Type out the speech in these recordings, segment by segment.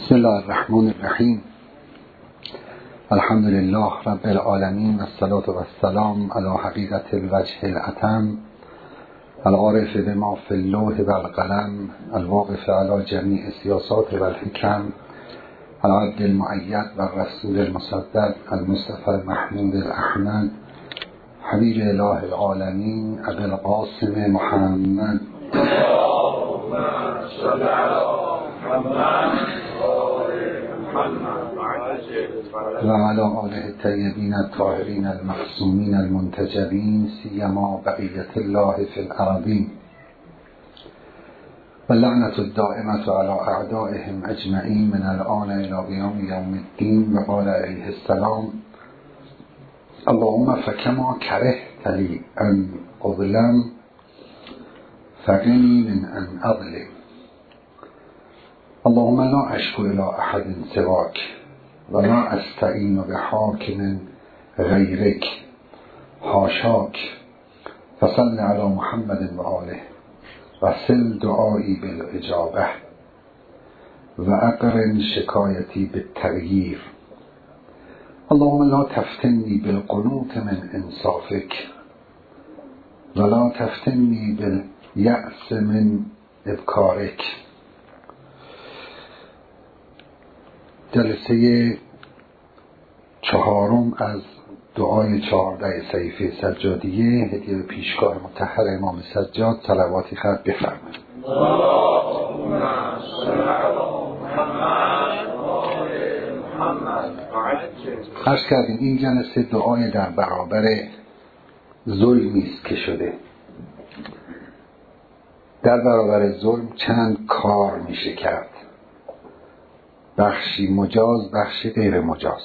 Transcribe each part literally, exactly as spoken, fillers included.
بسم الله الرحمن الرحیم. الحمد لله رب العالمین و الصلاة و السلام علی حقیقت الوجه الاتم العارف بما فی اللوح و القلم الواقف علی جمیع سیاسات و الحکم العبد المؤید و الرسول المصدق المصطفى محمود الاحمد حبیب اله العالمین ابی القاسم محمد و علی آله الطیبین الطاهرین المعصومین المنتجبین سیما بقیت الله فی الارضین و لعنت الدائمة علی اعدائهم اجمعین من الآن الی قیام یوم الدین. و قال علیه السلام اللهم فکما کرهت لی ان اظلم فقنی من ان اظلم. اللهم لا اشکو الی احد سواک و لا استعین بحاکم غیرک حاشاک فصل علی محمد و آله و سل دعایی بالاجابه و اقرن شکایتی بالتغییر. اللهم لا تفتنی بالقنوط من انصافک و لا تفتنی بالیأس من ابکارک. جلسه چهارم از دعای چهارده صحیفه سجادیه، هدیه به پیشگاه مطهر امام سجاد. صلواتی خط بفرمایید. اللهم صل علی محمد و آل محمد. عرض کردیم این جلسه دعای در برابر ظلمی است که شده. در برابر ظلم چند کار میشه کرد، بخشی مجاز، بخشی غیر مجاز.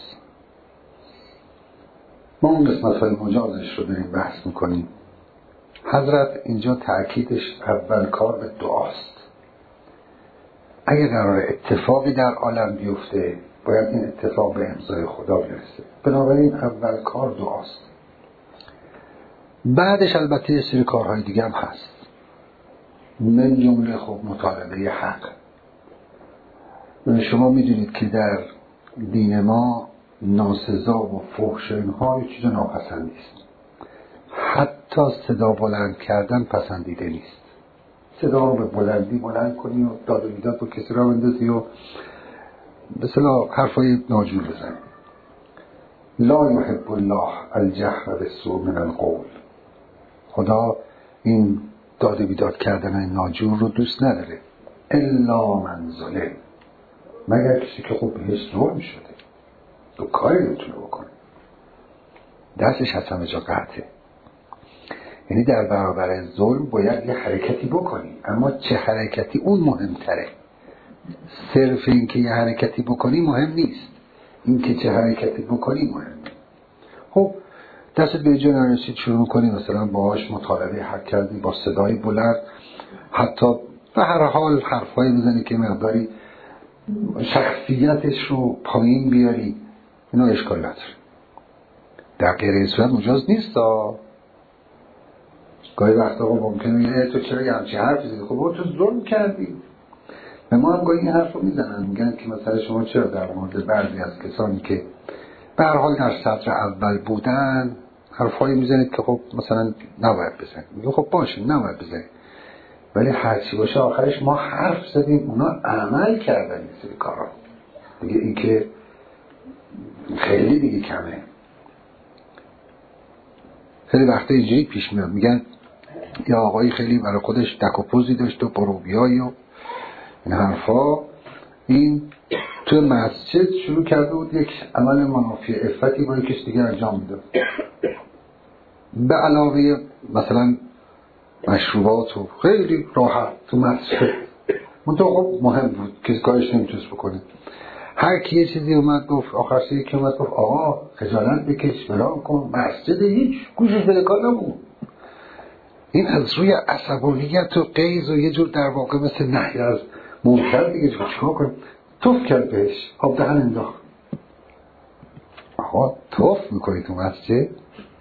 ما اون قسمت های مجازش رو داریم بحث میکنیم. حضرت اینجا تأکیدش اول کار به دعاست. اگه قرار اتفاقی در عالم بیفته باید این اتفاق به امضای خدا برسه، بنابراین اول کار دعاست. بعدش البته یه سری کارهای دیگه هم هست، من جمله خب مطالبه حق. شما میدونید که در دین ما ناسزا و فحش اینها یک چیز ناپسند نیست. حتی صدا بلند کردن پسندیده نیست. صدا رو به بلندی بلند کنی و داد و بیداد با کسی را بندازی و به اصطلاح حرفای ناجور بزنی. لا یحب الله الجهر بالسوء من القول. خدا این داد و بیداد کردن ناجور رو دوست نداره. الا من ظلم، مگر کسی که خب بهش ظلم شده تو کاری نمیتونه بکنه، دستش از همه جا قطعه. یعنی در برابر ظلم باید یه حرکتی بکنی، اما چه حرکتی اون مهمتره. صرف این که یه حرکتی بکنی مهم نیست، این که چه حرکتی بکنی مهمه. خب دستت به جا نرسید شروع کنی مثلا باهاش مطالبه حق کردی با صدای بلند، حتی به هر حال حرفایی بزنی که مقداری شخصیتش رو پایین بیاری، اینا اشکال نداره. در غیر این صورت مجاز نیست. گاهی وقتا ممکنه تو چرا یه همچین حرف زدی؟ خب تو ظلم کردی. و ما هم گاهی این حرف رو میزنن، میگن که مثلا شما چرا در مورد بعضی از کسانی که به هر حال در سطر اول بودن حرفایی میزنید که خب مثلا نباید بزنید. میگه خب باشه نباید بزنید، ولی هرچی باشه آخرش ما حرف زدیم، اونا عمل کردن این سری کارا دیگه. این که خیلی دیگه کمه. خیلی وقتا اینجوری پیش میاد، میگن یا آقایی خیلی برای خودش دک و پوزی داشت و پروبیایی و این حرفا، این تو مسجد شروع کرده بود یک عمل منافی عفتی با یکیش دیگه انجام میداد، به علاوه مثلا مشروبات و خیلی راحت تو مسجد. منطقه خب مهم بود، کسی کارش نمیتونست بکنه. هر کی یه چیزی اومد گفت، آخر سری که اومد گفت آقا خجالت بکش برام کن، مسجد هیچ گوشش به کار نبود. این از روی عصبانیت و غیظ و یه جور در واقع مثل نهی از منکر دیگه چیکار کنه، توف کرد بهش، آب دهن انداخت. آقا توف میکنی تو مسجد؟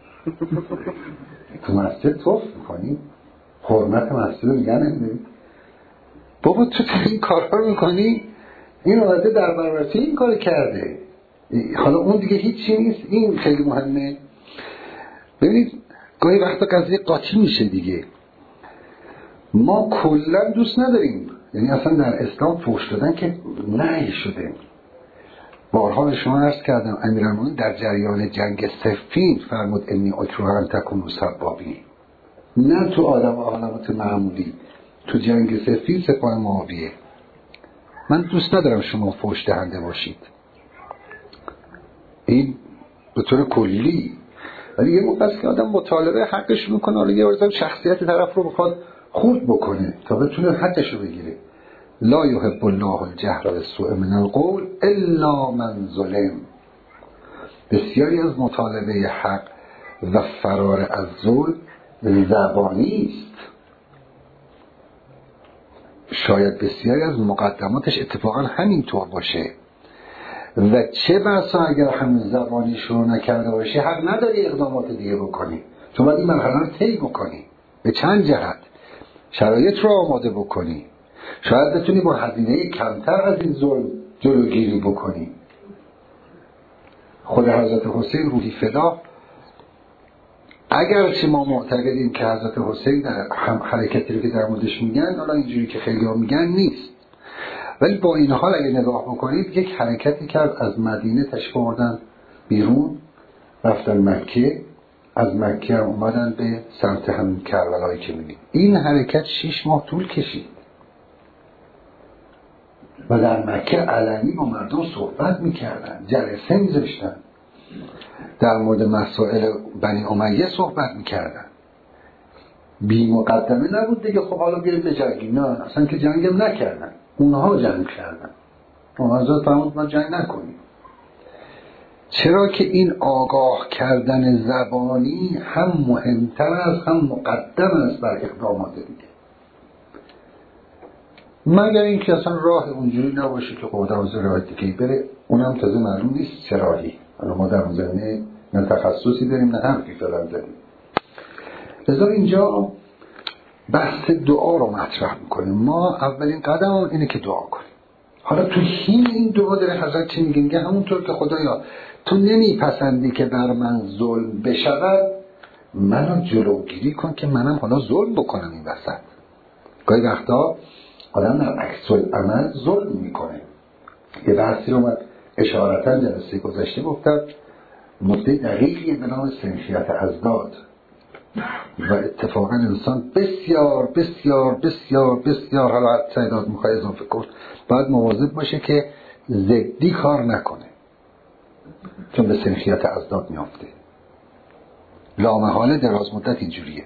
تو مسجد توف میکنی؟ حرمت مسجد رو نگه نمیداری؟ بابا تو این کارها رو میکنی؟ این اومده در برابر تو این کار کرده، حالا اون دیگه هیچی نیست. این خیلی مهمه. ببینید گاهی وقتا قضیه قاطی میشه دیگه. ما کلا دوست نداریم، یعنی اصلا در اسلام فحش دادن که نهی شده. بارها به شما عرض کردم امیرالمومنین در جریان جنگ صفین فرمود انی اکره ان تکونوا سبابین، نه تو آدم و علامات معمولی، تو جنگ صفین سپاه معاویه من دوست ندارم شما فحش دهنده باشید. این به طور کلی. ولی یه موقع است که آدم مطالبه حقش میکنه، حالا یه ورزم شخصیت طرف رو بخواد خورد بکنه تا بتونه حقش رو بگیره. لا یحب الله الجهر بالسوء من القول الا من ظلم. بسیاری از مطالبه حق و فرار از ظلم زبانی است. شاید بسیاری از مقدماتش اتفاقا همینطور باشه و چه بسا اگر همین زبانی شروع نکرده باشی حق نداری اقدامات دیگه بکنی، چون باید این مرحله رو طی بکنی به چند جهت. شرایط رو آماده بکنی، شاید بتونی با هزینه کمتر از این ظلم جلوگیری بکنی. خود حضرت حسین روحی فدا، اگرچه ما معتقدیم که حضرت حسین در هم حرکتی رو که در موردش میگن حالا اینجوری که خیلی ها میگن نیست، ولی با این حال اگه نگاه بکنید یک حرکتی کرد، از مدینه تشریف آوردن بیرون رفتن مکه، از مکه هم اومدن به سمت همین کربلایی که میگیم. این حرکت شش ماه طول کشید و در مکه علنی با مردم صحبت میکردن، جلسه میذاشتن، در مورد مسائل بنی امیه صحبت میکردن. بی مقدمه نبود دیگه خب حالا بیاریم به جنگی، نه اصلا که جنگم نکردن، اونها جنگ کردن. حضرت فرمود ما جنگ نکنیم. چرا که این آگاه کردن زبانی هم مهمتر است هم مقدم است بر اقدامات دیگه، مگر اینکه اصلا راه اونجوری نباشه که قدام از راه دیگه بره، اونم تازه معلوم نیست چه راهی. حالا ما در زمینه نه تخصصی داریم نه حرفی فعلا داریم. لذا اینجا بحث دعا رو مطرح میکنیم. ما اولین قدم هم اینه که دعا کنیم. حالا تو حین این دعا داره حضرت چی میگه؟ میگه همونطور که خدایا تو نمیپسندی که بر من ظلم بشود، منو جلوگیری کن که منم حالا ظلم بکنم این وسط. گاهی وقتا آدم در عکس العمل ظلم میکنه. یه بحثی رو من اشارتا جلسه گذشته گفتم، نکته دقیقی به نام سنخیت ازداد و اتفاقا انسان بسیار بسیار بسیار بسیار حالا تعداد میخوای اضافه کن باید مواظب باشه که ضدی کار نکنه، چون به سنخیت ازداد میافته. لامحاله دراز مدت اینجوریه.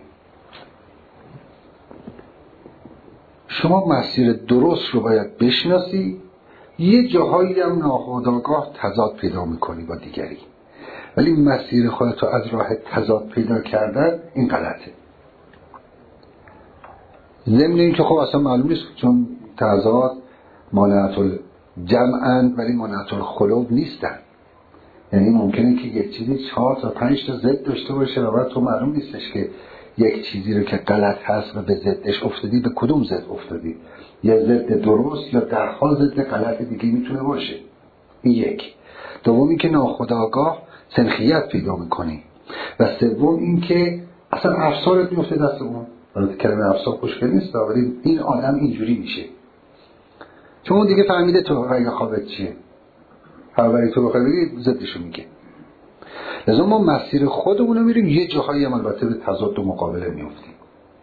شما مسیر درست رو باید بشناسی، یه جاهایی هم ناخودآگاه تضاد پیدا میکنی با دیگری، ولی مسیر خودتو از راه تضاد پیدا کردن این غلطه. ضمن این که خب اصلا معلوم نیست، چون تضاد مانعت الجمعن ولی مانعت الخلو نیستن. یعنی ممکنه که یک چیزی چهار تا پنج تا ضد داشته باشه و بعد تو معلوم نیستش که یک چیزی رو که غلط هست و به ضدش افتادی به کدوم ضد افتادی، یا ضد درست یا در حال ضد غلط دیگه میتونه باشه. این یک. دومی که ناخودآگاه سنخیت پیدا میکنی و سوم این که اصلا افسارت میفته دست اون. البته کلمه افسار خوشگل نیست ولی این آدم اینجوری میشه، چون اون دیگه فهمیده تو رنگ خوابت چیه، هر وری تو بخوای بگی ضدشو میگه. لذا ما مسیر خودمون رو میریم، یه جاهایی هم البته به تضاد و مقابله میافتیم.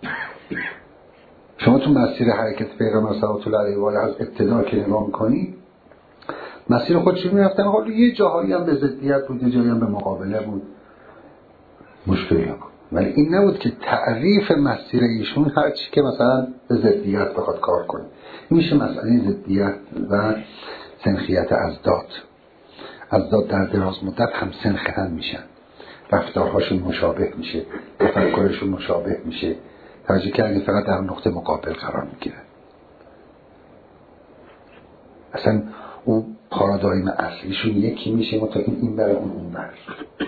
شما تو مسیر حرکت پیغمبر صلوات الله علیه و آله از ابتدا که نگاه میکنی مسیر خودشون میرفتن، حالا یه جاهایی هم به ضدیت بود، یه جاهایی هم به مقابله بود، مشکلی نکن. ولی این نبود که تعریف مسیر ایشون هر چی که مثلا به ضدیت بخواد کار کنه. میشه مسئله ضدیت و سنخیت ازداد. ازداد در دراز مدت هم سنخ هم میشن، رفتارهاشون مشابه میشه، تفکرشون مشابه میشه، توجه کردی فقط در نقطه مقابل قرار میگیرن. اصلا اون پارادایم اصلیشون یکی میشه، متا این این بره اون اون بره.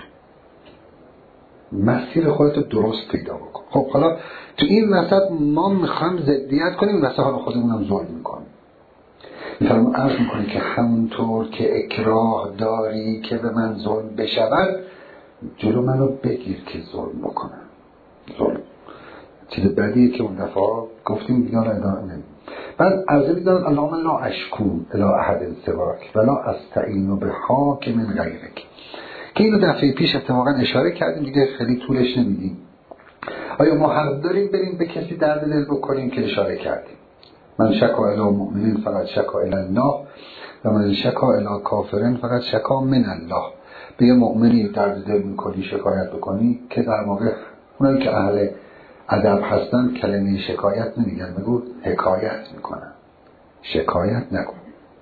مسیر خودتو درست پیدا بکن. خب حالا تو این وسط ما میخوایم ضدیت کنیم، وسط حالا خودمونم ظلم میکنیم. میفرم عرض میکنه که همونطور که اکراه داری که به من ظلم بشود، جلو منو بگیر که ظلم بکنم. ظلم چیز بدیه که اون دفعه گفتیم دیگه ادامه نمیم. بعد عرضه میدارن اللهم لا اشکون الی احد سواک ولا استعین بحاک من غیرک، که اینو دفعه پیش اتفاقا اشاره کردیم دیگه، خیلی طولش نمیدیم. آیا ما حق داریم بریم به کسی درد دل بکنیم؟ که اشاره کردیم من شکا الی مؤمنین فقط شکا الی الله و من شکا الی کافرین فقط شکا من الله. به یه مؤمنی درد دل میکنی، شکایت بکنی، که در واقع اونایی که اهل ادب هستن کلمه شکایت نمیگن، بگو حکایت میکنن، شکایت نکن.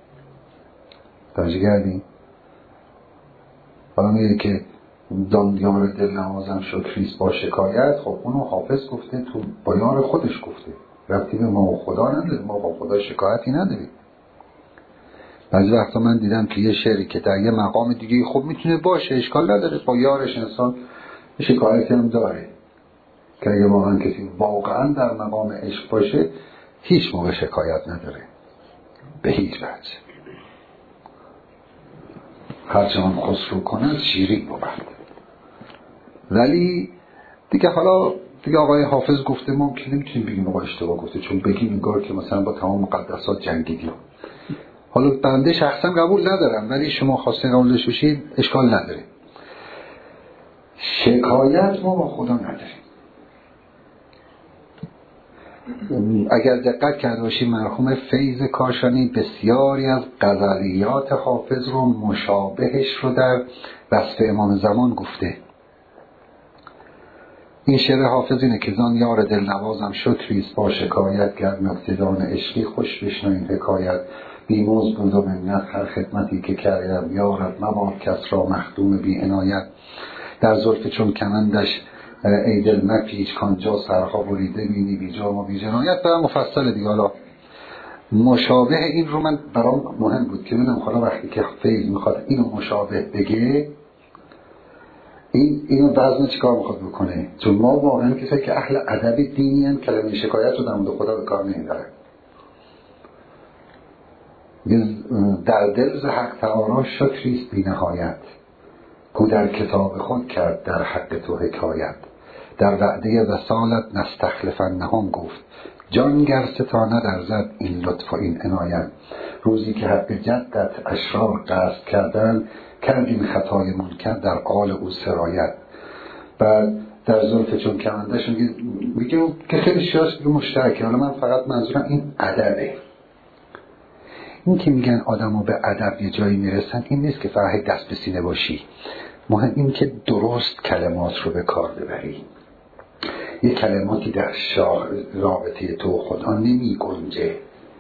توجه کردین؟ حالا میگه که دان یار دل نوازم شکریست با شکایت، خب اونو حافظ گفته، تو با یار خودش گفته، ربطی به ما و خدا نداره، ما با خدا شکایتی نداریم. بعضی وقتا من دیدم که یه شعری که در یه مقام دیگه خب میتونه باشه، اشکال نداره، با یارش انسان شکایتی هم داره، که اگه واقعا کسی واقعا در مقام عشق باشه هیچ موقع شکایت نداره به هیچ وجه. هرچند خسرو کنه شیرین بود. ولی دیگه حالا دیگه آقای حافظ گفته، ما که نمیتونیم بگیم آقا اشتباه گفته، چون بگیم انگار که مثلا با تمام مقدسات جنگیدیم. حالا بنده شخصا قبول ندارم، ولی شما خواستین قبول داشته باشید اشکال نداره. شکایت ما با خدا نداریم. اگر دقت کرده باشید مرحوم فیض کاشانی بسیاری از غزلیات حافظ رو مشابهش رو در وصف امام زمان گفته. این شعر حافظ اینه که زان یار دل نوازم شکریست با شکایت، گر نکته‌دان عشقی خوش بشنوین حکایت، بیموز بود و منت هر خدمتی که کردم، یارت مباد کس را مخدوم بی عنایت، در زلف چون کمندش ای دل مپیچ کانجا سرها بریده بینی بی جام و بی جنایت. برای مفصل دیگه. حالا مشابه این رو من برام مهم بود که ببینم حالا وقتی که فیض میخواد اینو مشابه بگه، این اینو وزن چیکار میخواد بکنه؟ چون ما واقعا کسایی که اهل ادب دینی ان کلمه شکایت رو در مورد خدا به کار نمیبرن. در دل ز حق تعالی شکریست بی نهایت، کو در کتاب خود کرد در حق تو حکایت، در وعده وصالت نستخلفنهم گفت، جان گر ستانه در زد این لطف و این عنایت، روزی که حق جدت اشرار قصد کردن، کردیم خطای منکر در قال او سرایت. بعد در زلف چون کمندش میگه که خیلی شاست مشترکه. حالا من فقط منظورم این ادبه. این که میگن آدمو به ادب یه جایی میرسن، این نیست که فقط دست به سینه باشی، مهم این که درست کلمات رو به کار ببری. یه کلماتی در رابطه تو خدا نمی گنجه.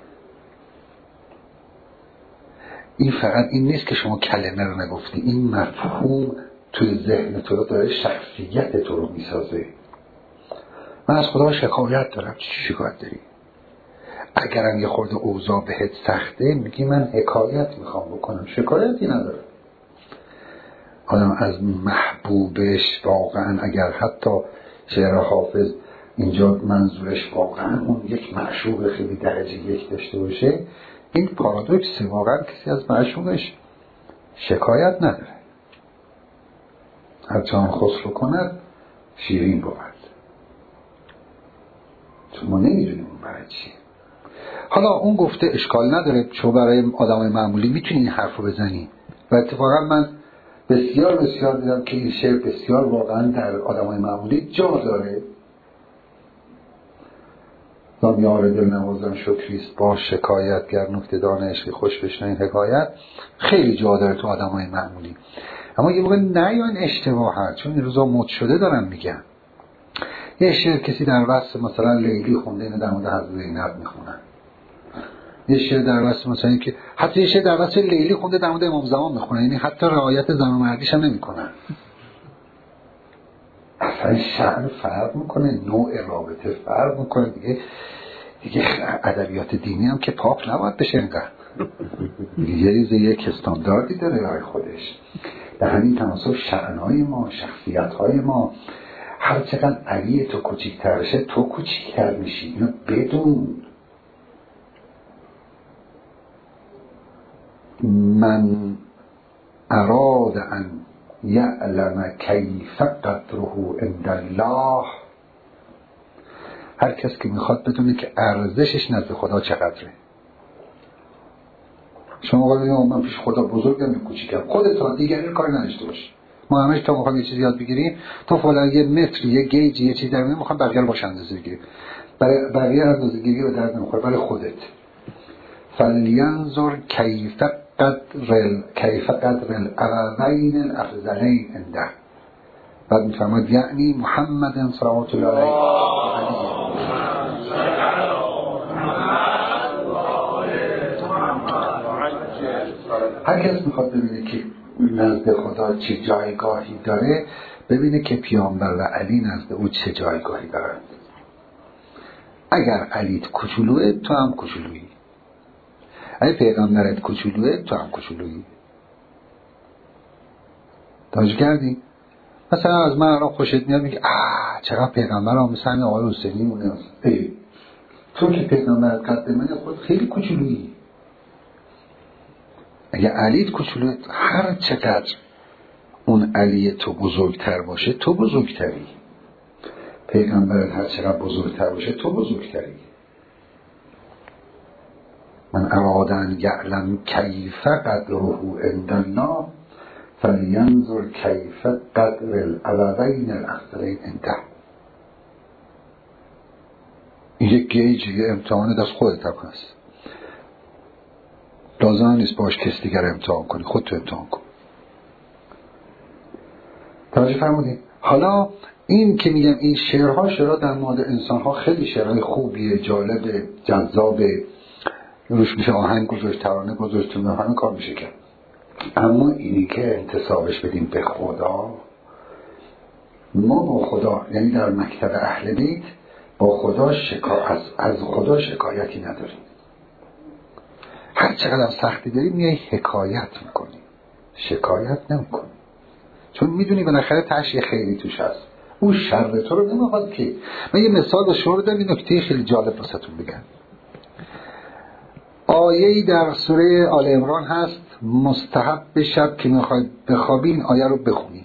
این فقط این نیست که شما کلمه رو نگفتی، این مفهوم توی ذهن تو رو داره شخصیت تو رو میسازه. من از خدا شکایت دارم. چی شکایت داری؟ اگرم یه خورده اوضاع بهت سخته میگی من حکایت میخوام بکنم، شکایتی نداره. آدم از محبوبش واقعا اگر حتی شعر حافظ اینجا منظورش واقعا اون یک معشوق خیلی درجه یک داشته باشه، این پارادوکسه. واقعا کسی از معشوقش شکایت نداره. هرچند خسرو کند شیرین بود. چون ما نمیدونیم اون برای چیه. حالا اون گفته اشکال نداره، چون برای آدمای معمولی میتونی این حرف رو بزنی. و اتفاقا من بسیار بسیار دیدم که این شعر بسیار واقعا در آدمای معمولی جا داره. زان یار دل نوازم شکریست با شکایت، گر نکته‌دان عشقی خوش بشنوین حکایت، خیلی جا داره تو آدمای معمولی. اما یه موقع نیاین اشتباه هست، چون این روزا مد شده دارم میگم. یه شعر کسی در وصف مثلا لیلی خونده، اینو در مورد حضرت زینب میخونن. یه شعر در وصف مثلا که حتی یه شعر در وصف لیلی خونده در مورد امام زمان میخونن، یعنی حتی رعایت زن و مردیش هم نمیکنن. اصلا شأن فرق میکنه، نوع رابطه فرق میکنه. دیگه دیگه ادبیات دینی هم که پاپ نباید بشه اینقدر. یه ریزه یک استانداردی داره برای خودش. در همین تناسب شأنهای ما، شخصیتهای ما، هر چقدر علی تو کوچیک‌تر بشه تو کوچیک‌تر میشی. اینو بدون. من اراد ان یعلم کیف قدره عند الله، هر کس که میخواد بدونه که ارزشش نزد خدا چقدره. شما قول بگیم من پیش خدا بزرگم یا کوچیکم، خودت تا دیگری کار نداشته باش. ما همش تا میخوام یه چیزی یاد بگیریم تو فلان یه متر یه گیج یه چیزی در میون میخوام بقیه رو باش اندازه بگیریم، برای بقیه اندازه گیری به درد نمیخوره، برای خودت. فلینظر کیف قدر کیف قدر الابوین الافضلین عنده. بعد میفرماد یعنی محمد صلوات الله علیه. هر کس میخواد ببینه که نزد خدا چه جایگاهی داره، ببینه که پیامبر و علی نزد او چه جایگاهی دارند. اگر علیت کوچولوه تو هم کوچولویی، اگه پیغمبرت کوچولوه تو هم کوچولویی. توجه کردی؟ مثلا از من الان خوشت میاد میگه آه چقدر پیغمبرم مثل همین آقای حسینی مونه. ای تو که پیغمبرت قد من خود خیلی کوچولویی. اگه علیت کوچولوه، هر چقدر اون علی تو بزرگتر باشه تو بزرگتری، پیغمبرت هر چقدر بزرگتر باشه تو بزرگتری. من اراد ان یعلم کیف قدره عند الله فلینظر کیف قدر الابوین الافضلین عنده. این یک گیج، یه امتحان دست خودت هم هست، لازم نیست باش کسی دیگر امتحان کنی، خودت امتحان کن. توجه فرمودید؟ حالا این که میگم این شعرها شعرها در مورد انسانها خیلی شعرهای خوبیه، جالبه، جذابه، روش میشه آهنگ گذاشت، ترانه گذاشت، همین کار میشه کرد. اما اینی که انتصابش بدیم به خدا، ما با خدا یعنی در مکتب اهل بیت با خدا شکا... از... از خدا شکایتی نداریم. هر چقدر سختی داریم میای حکایت میکنی، شکایت نمیکنی، چون میدونی بالاخره تهش یه خیری توش هست. اون شر تو رو نمیخواد که. من یه مثال با شما دارم، این نکته خیلی جالب واسهتون بگم. آیه‌ای در سوره آل عمران هست، مستحب به شب که میخواید بخوابی این آیه رو بخونی.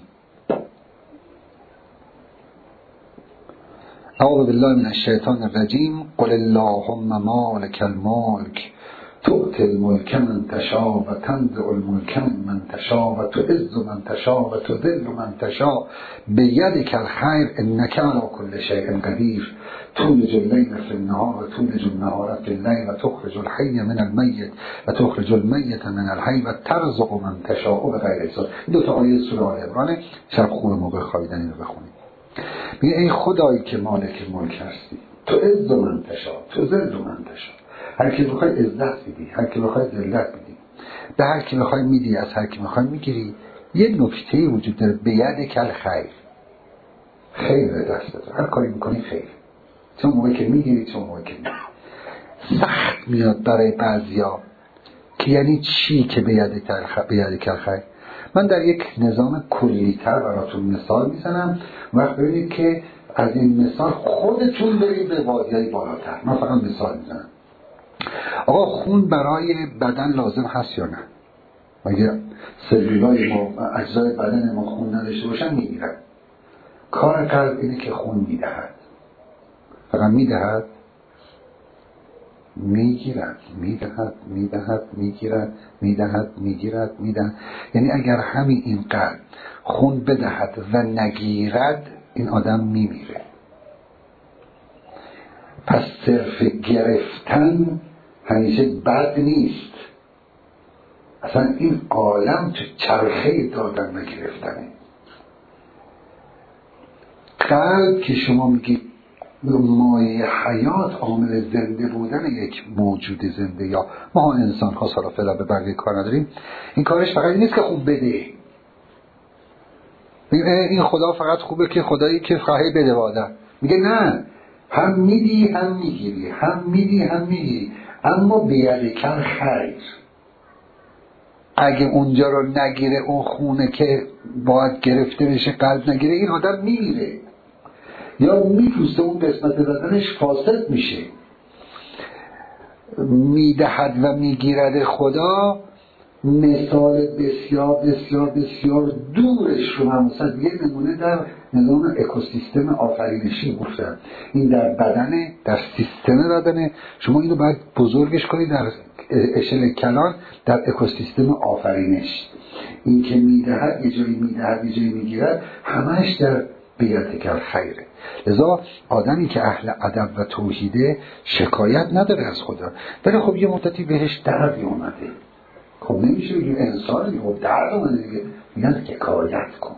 اعوذ بالله من الشیطان الرجیم. قل اللهم مالک الملک تؤتی الملک من تشاء و تنزع الملک من تشاء و تعز من تشاء و تذل من تشاء بیدک الخیر انک علی کل شیء قدیر تولج اللیل فی النهار و تولج النهار فی اللیل و تخرج الحی من المیت و تخرج المیت من الحی و ترزق من تشاء بغیر حساب. این دو تا آیه سوره آل عمران، شب خوب موقع خوابیدن اینو بخونید. میگه ای خدایی که مالک ملک هستی، تو عز من تشاء تو ذل من تشاء، هر کی بخوای عزت میدی، هر کی بخوای ذلت میدی، به هر کی بخوای میدی، از هر کی بخوای میگیری. یه نکته وجود داره، بیدک الخیر، خیر دست داره، هر کاری میکنی خیر، چون موقعی که میگیری چون موقعی که میگیری. سخت میاد برای بعضیا که یعنی چی که بیدک الخیر. من در یک نظام کلی‌تر براتون مثال میزنم، وقت ببینید که از این مثال خودتون برید به وادی‌های بالاتر. من فقط مثال میزنم. آقا خون برای بدن لازم هست یا نه؟ مگه سلولای ما، اجزای بدن ما خون نداشته باشن میگیرن. کار قلب اینه که خون میدهد، فقط میدهد، میگیرد، میدهد، میدهد، میگیرد، میدهد، میگیرد، میدهد. یعنی اگر همین این قلب خون بدهد و نگیرد این آدم میمیره. پس صرف گرفتن همیشه بد نیست. اصلا این عالم تو چرخه دادن و گرفتنه. قلب که شما میگید مایه حیات، عامل زنده بودن یک موجود زنده، یا ما انسان ها سالا فعلا به بقیه کار نداریم، این کارش فقط نیست که خوب بده. این خدا فقط خوبه که خدایی که خواهی بده به آدم. میگه نه، هم میدی هم میگیری، هم میدی هم میگیری، اما بیدک الخیر. اگه اونجا رو نگیره، اون خونه که باید گرفته بشه قلب نگیره، این آدم میمیره یا میپوسته، اون قسمت بدنش فاسد میشه. میدهد و میگیرد خدا مثال بسیار بسیار بسیار دورش رو هم مثلا یه نمونه در نظام اکوسیستم آفرینشی گفتم. این در بدن، در سیستم بدنه، شما اینو باید بزرگش کنید در اشل کلان، در اکوسیستم آفرینش. این که میدهد یه جایی میدهد یه جایی میگیرد، همش در بیعتک الخیره. لذا آدمی که اهل ادب و توحیده شکایت نداره از خدا، ولی خب یه مدتی بهش دردی اومده، خب نمیشه بگیم انسان دیگه، خب درد اومده دیگه، میگن شکایت کن.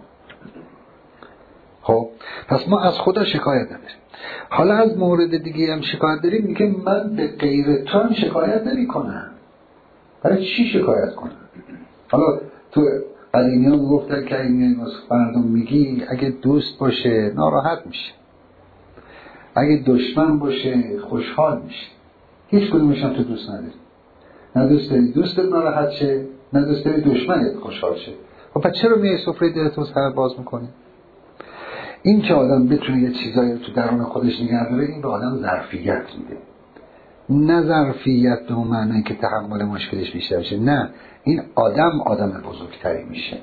خب پس ما از خدا شکایت نداریم. حالا از مورد دیگه هم شکایت داریم، میگه من به غیر تو هم شکایت نمی کنم. برای چی شکایت کنم؟ حالا تو قدیمی ها گفتن که این مردم میگی اگه دوست باشه ناراحت میشه، اگه دشمن باشه خوشحال میشه. هیچ کدومش هم تو دوست نداری. نه دوست داری دوستت ناراحت شه، نه دوست داری دشمنت خوشحال شه. خب پس چرا میای سفره دلتو سر باز میکنی؟ این که آدم بتونه یه چیزایی رو تو درون خودش نگه داره، این به آدم ظرفیت میده. نه ظرفیت به اون معنی که تحمل مشکلش بیشتر شه، نه، این آدم آدم بزرگتری میشه.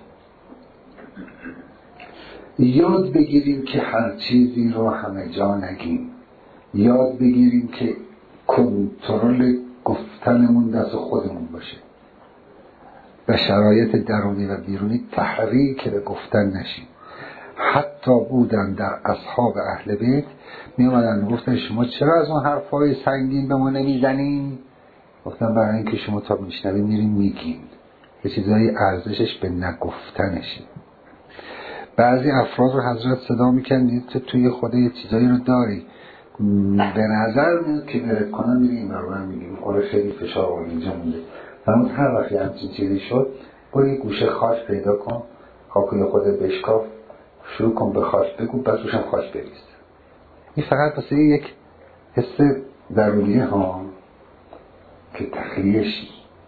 یاد بگیریم که هر چیزی رو همه جا نگیم. یاد بگیریم که کنترل گفتنمون دست خودمون باشه و شرایط درونی و بیرونی تحریک به گفتن نشیم. حتی بودن در اصحاب اهل بیت می اومدن گفتن شما چرا از اون حرفای سنگین به ما نمیزنین؟ گفتن برای اینکه شما تا میشنویم میریم میگین، یه چیزایی ارزشش به نگفتنشه. بعضی افراد رو حضرت صدا میکنید که توی خود یه چیزایی رو داری، به نظر میاد که برد کنن میری این برابر میگیم آره خیلی فشار آره اینجا مونده. فرمود هر وقتی همچین چیزی شد برو یه گوشه خاک پیدا کن، خاکوی خودت بشکاف، شروع کن به خاک بگو، بعد روشم خاک بریز. این فقط واسه یک حس درونیه ها که تخلیه شی.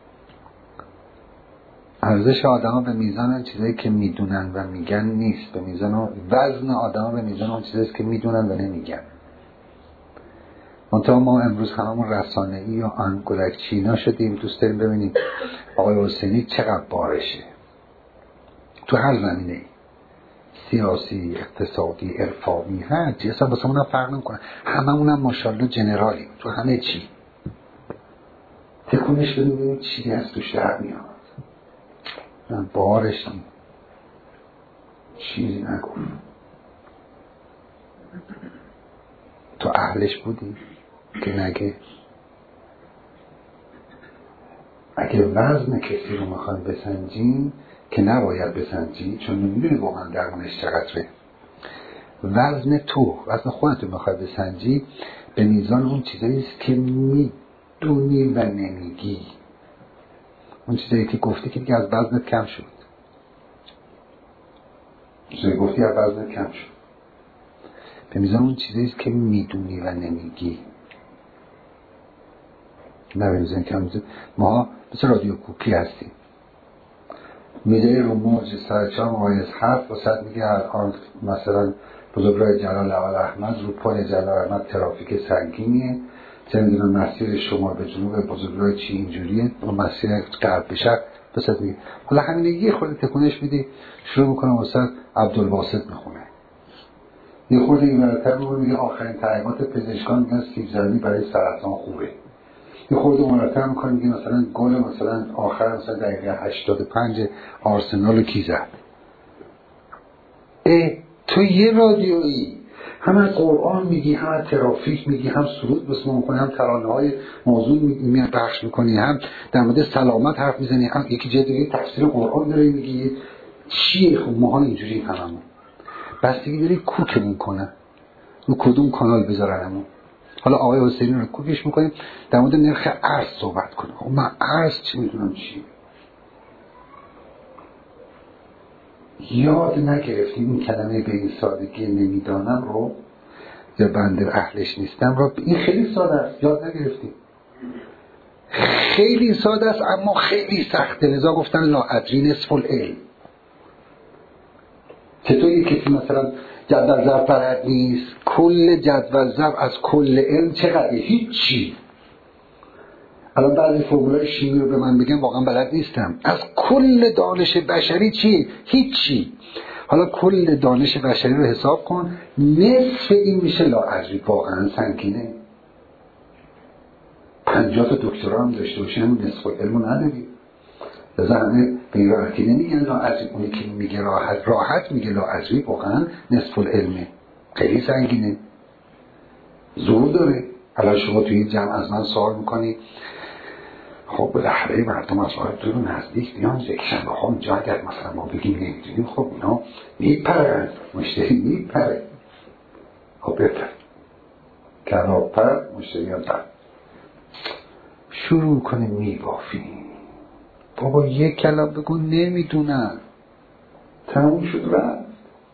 ارزش آدم ها به میزان چیزایی که میدونن و میگن نیست، به میزان وزن آدم ها به میزان اون چیزایی که میدونن و نمیگن. منطقه ما امروز هممون رسانه‌ای یا انگولک چینا شدیم، دوست داریم ببینیم آقای حسینی چقدر بارشه تو هر زمینه، سیاسی، اقتصادی، عرفانی، هر چی. اصلا واسه اونم فرق نمی‌کنه، هممونم ماشاءالله جنرالی تو همه چی. تکونش بدیم ببینیم چی از توش در میاد. من بارش نیم چیزی نگو. تو اهلش بودی که نگه. اگه وزن کسی رو میخوایم بسنجیم که نباید بسنجی، چون نمیدونی واقعا درمونش چقدره. وزن تو، وزن خودتو میخوای بسنجی به میزان اون چیزاییست که میدونی و نمیگی. اون چیزایی که گفتی که دیگه از وزنت کم شد، چیزایی گفتی از وزنت کم شد، به میزان اون چیزاییست که میدونی و نمیگی. نه به میزان کم میزان. ما مثل رادیو کوکی هستیم، میده رو موج سرچام آیز حرف و صد میگه الان مثلا بزرگراه جلال اول احمد رو پل جلال احمد ترافیک سنگینیه، چه میدونم مسیر شما به جنوب بزرگراه چی اینجوریه و مسیر غرب به شرق بسید میگه. حالا همینه یه خورده تکونش میدی شروع میکنم واسه عبدالباسط میخونه، یه خورده این براتر رو میگه آخرین تحقیقات پزشکان میگن سیب زمینی برای سرطان خوبه، یه خورده مرتب میکنه میگه مثلا گل مثلا آخر مثلا دقیقه هشتاد و پنج آرسنال کی زد. اه تو یه رادیویی هم قرآن میگی، هم ترافیک میگی، هم سرود بسم میکنی، هم ترانه های موضوع میاد پخش میکنی، هم در مورد سلامت حرف میزنی، هم یکی جای دیگه تفسیر قرآن داری میگی. چیه خب ماها اینجوری هممون بستگی داری کوکمون کنن رو کدوم کانال بذارنمون. حالا آقای حسینی رو کوکش میکنیم در مورد نرخ ارز صحبت کنه. خب من ارز چی میدونم چی؟ یاد نگرفتیم این کلمه به این سادگی نمیدانم رو یا بنده اهلش نیستم رو. این خیلی ساده است، یاد نگرفتیم. خیلی ساده است اما خیلی سخته. لذا گفتن لا ادری نصف العلم. چطور یک کسی مثلا جدول ضرب بلد نیست، کل جدول ضرب از کل علم چقدر؟ هیچی. الان بعضی فرمولای شیمی رو به من بگن واقعا بلد نیستم. از کل دانش بشری چی؟ هیچی. حالا کل دانش بشری رو حساب کن، نصف این میشه لاعجری. واقعا سنگینه. پنجاه تا دکترا هم داشته باشی همون نصف علمو نداری. لذا همه به راحتی نمیگن لاعجری. اونی که میگه راحت راحت میگه لاعجری واقعا نصف العلمه. خیلی سنگینه، زور داره. حالا شما توی این جمع از من سوال میکنی خب بالاخره مردم از آقای تو رو نزدیک بیان یک شنبه ها اونجا اگر مثلا ما بگیم نمیدونیم خب اینا میپرن، مشتری میپره. خب بپر کناب پر مشتری هم پر. شروع کنه میبافی. بابا یک کلام بگو نمیدونم، تموم شد رفت.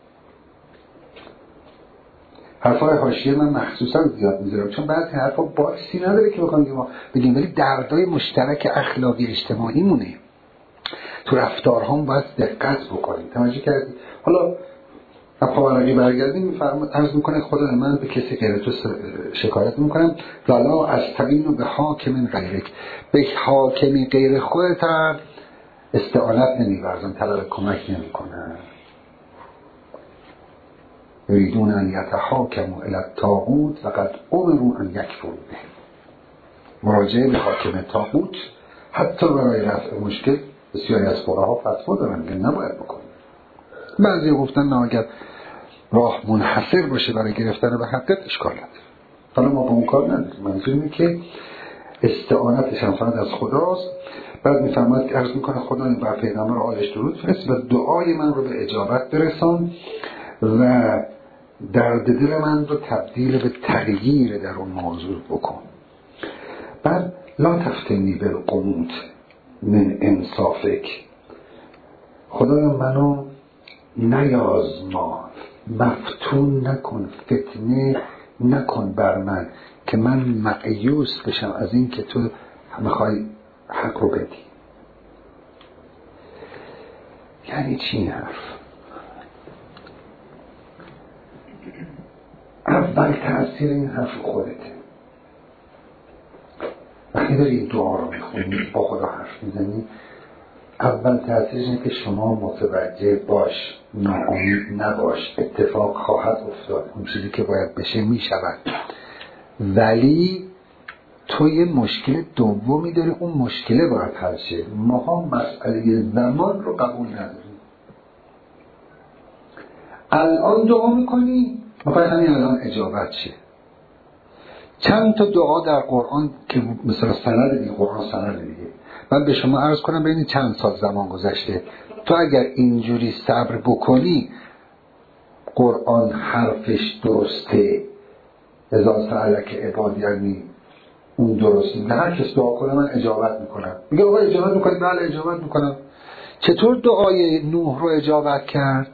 حرفای حاشیه من مخصوصا زیاد میذارم چون بعضی حرفا باعثی نداره که بخوام ما بگیم، ولی دردای مشترک اخلاقی اجتماعی مونه. تو رفتارهام باید دقت بکنیم. توجه کردی؟ حالا پاورقی برگردیم میفرماد عرض میکنه خدا من به کسی غیر تو شکایت میکنم ولا از تبین به حاکم غیرک، به حاکمی غیر خودت هم استعانت نمیورزم، طلب کمک نمیکنم. یریدون ان یتحاکموا الی الطاغوت و قد امروا ان یکفروا به. مراجعه به حاکم طاغوت حتی برای رفع مشکل بسیاری از فقها فتوا دارن که نباید بکنن. بعضی گفتن نه اگر راه منحصر باشه برای گرفتن به حقیقت اشکال نداره. حالا ما با اون کار نداریم. منظور اینه که استعانتش هم فقط از خداست. بعد میفرماد که عرض میکنه خدا این بر پیغمبر آلش درود فرست و دعای من رو به اجابت برسان و درد دل من رو تبدیل به تغییر در اون موضوع بکن. بعد لا تفتنی بالقنوط من انصافک، خدا منو نیازما، مفتون نکن، فتنه نکن بر من که من مایوس بشم از این که تو میخوای حق رو بدی. یعنی چی این حرف؟ اول تأثیر این حرف خودته. وقتی داری این دعا رو میخونی با خدا حرف میزنی، اول تأثیرش اینه که شما متوجه باش، ناامید نباش، اتفاق خواهد افتاد، اون چیزی که باید بشه میشود، ولی تو یه مشکل دومی داری، اون مشکله باید حل شه. ما هم مسئله زمان رو قبول نداریم. الان دعا میکنی میخوای همین الان اجابت شه. چند تا دعا در قرآن که مثلا سند دیگه، قرآن سند دیگه. من به شما عرض کنم ببینید چند سال زمان گذشته، تو اگر اینجوری صبر بکنی قرآن حرفش درسته، اذا سألک عبادی عنی اون درسته، نه هر کس دعا کنه من اجابت میکنم. میگه آقا اجابت میکنی؟ بله اجابت میکنم. چطور دعای نوح رو اجابت کرد؟